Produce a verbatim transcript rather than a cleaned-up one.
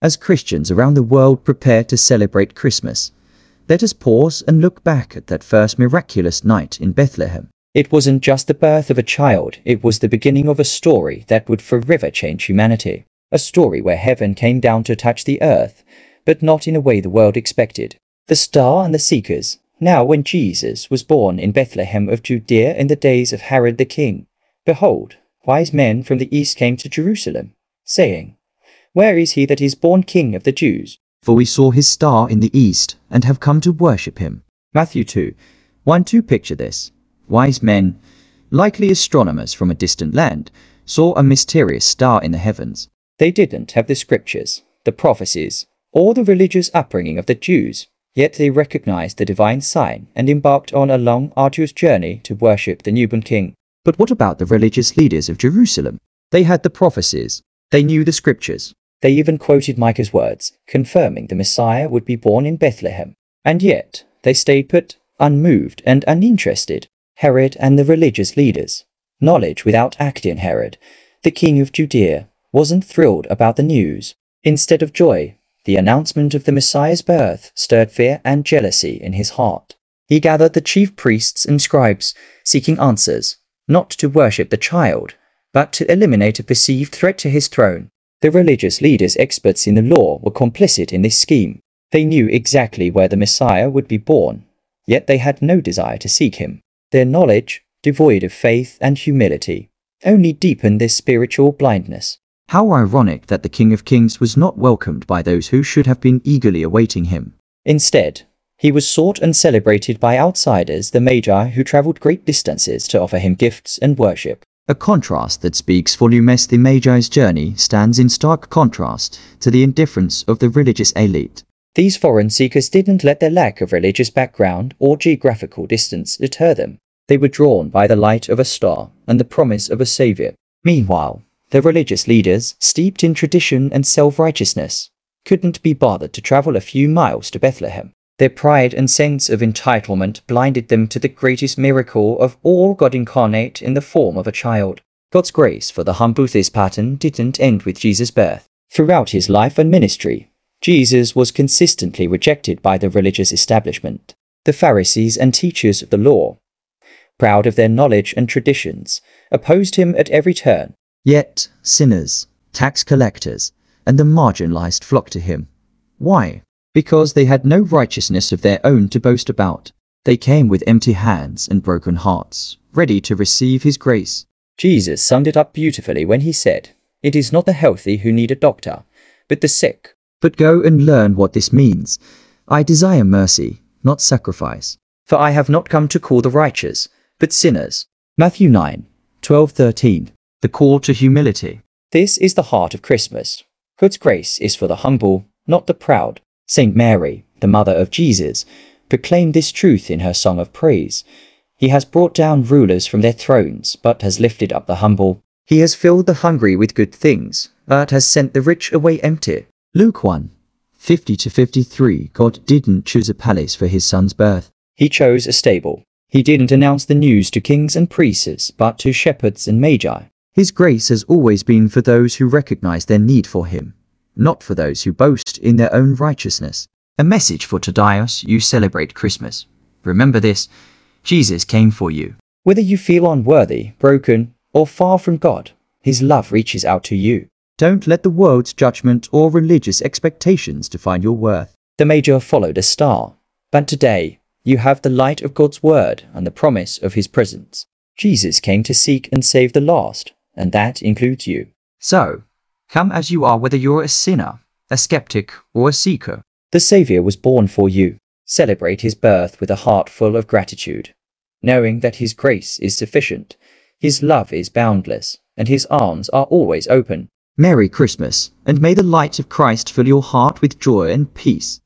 As Christians around the world prepare to celebrate Christmas, let us pause and look back at that first miraculous night in Bethlehem. It wasn't just the birth of a child, it was the beginning of a story that would forever change humanity. A story where heaven came down to touch the earth, but not in a way the world expected. The star and the seekers. Now when Jesus was born in Bethlehem of Judea in the days of Herod the king, behold, wise men from the east came to Jerusalem, saying, Where is he that is born King of the Jews? For we saw his star in the east, and have come to worship him. Matthew two, one to picture this. Wise men, likely astronomers from a distant land, saw a mysterious star in the heavens. They didn't have the scriptures, the prophecies, or the religious upbringing of the Jews, yet they recognized the divine sign and embarked on a long, arduous journey to worship the newborn king. But what about the religious leaders of Jerusalem? They had the prophecies. They knew the scriptures. They even quoted Micah's words, confirming the Messiah would be born in Bethlehem. And yet, they stayed put, unmoved and uninterested. Herod and the religious leaders. Knowledge without action. Herod, the king of Judea, wasn't thrilled about the news. Instead of joy, the announcement of the Messiah's birth stirred fear and jealousy in his heart. He gathered the chief priests and scribes, seeking answers, not to worship the child, but to eliminate a perceived threat to his throne. The religious leaders, experts in the law, were complicit in this scheme. They knew exactly where the Messiah would be born, yet they had no desire to seek him. Their knowledge, devoid of faith and humility, only deepened their spiritual blindness. How ironic that the King of Kings was not welcomed by those who should have been eagerly awaiting him. Instead, he was sought and celebrated by outsiders, the Magi, who traveled great distances to offer him gifts and worship. A contrast that speaks volumes. The Magi's journey stands in stark contrast to the indifference of the religious elite. These foreign seekers didn't let their lack of religious background or geographical distance deter them. They were drawn by the light of a star and the promise of a savior. Meanwhile, the religious leaders, steeped in tradition and self-righteousness, couldn't be bothered to travel a few miles to Bethlehem. Their pride and sense of entitlement blinded them to the greatest miracle of all, God incarnate in the form of a child. God's grace for the humble. This pattern didn't end with Jesus' birth. Throughout his life and ministry, Jesus was consistently rejected by the religious establishment. The Pharisees and teachers of the law, proud of their knowledge and traditions, opposed him at every turn. Yet, sinners, tax collectors, and the marginalized flocked to him. Why? Because they had no righteousness of their own to boast about. They came with empty hands and broken hearts, ready to receive his grace. Jesus summed it up beautifully when he said, It is not the healthy who need a doctor, but the sick. But go and learn what this means. I desire mercy, not sacrifice. For I have not come to call the righteous, but sinners. Matthew nine, twelve to thirteen. The call to humility. This is the heart of Christmas. God's grace is for the humble, not the proud. Saint Mary, the mother of Jesus, proclaimed this truth in her song of praise. He has brought down rulers from their thrones, but has lifted up the humble. He has filled the hungry with good things, but has sent the rich away empty. Luke one, fifty to fifty-three. God didn't choose a palace for his son's birth. He chose a stable. He didn't announce the news to kings and priests, but to shepherds and magi. His grace has always been for those who recognize their need for him, not for those who boast in their own righteousness. A message for today as you celebrate Christmas. Remember this, Jesus came for you. Whether you feel unworthy, broken, or far from God, his love reaches out to you. Don't let the world's judgment or religious expectations define your worth. The Magi followed a star, but today you have the light of God's word and the promise of his presence. Jesus came to seek and save the lost, and that includes you. So, come as you are, whether you're a sinner, a skeptic, or a seeker. The Savior was born for you. Celebrate his birth with a heart full of gratitude, knowing that his grace is sufficient, his love is boundless, and his arms are always open. Merry Christmas, and may the light of Christ fill your heart with joy and peace.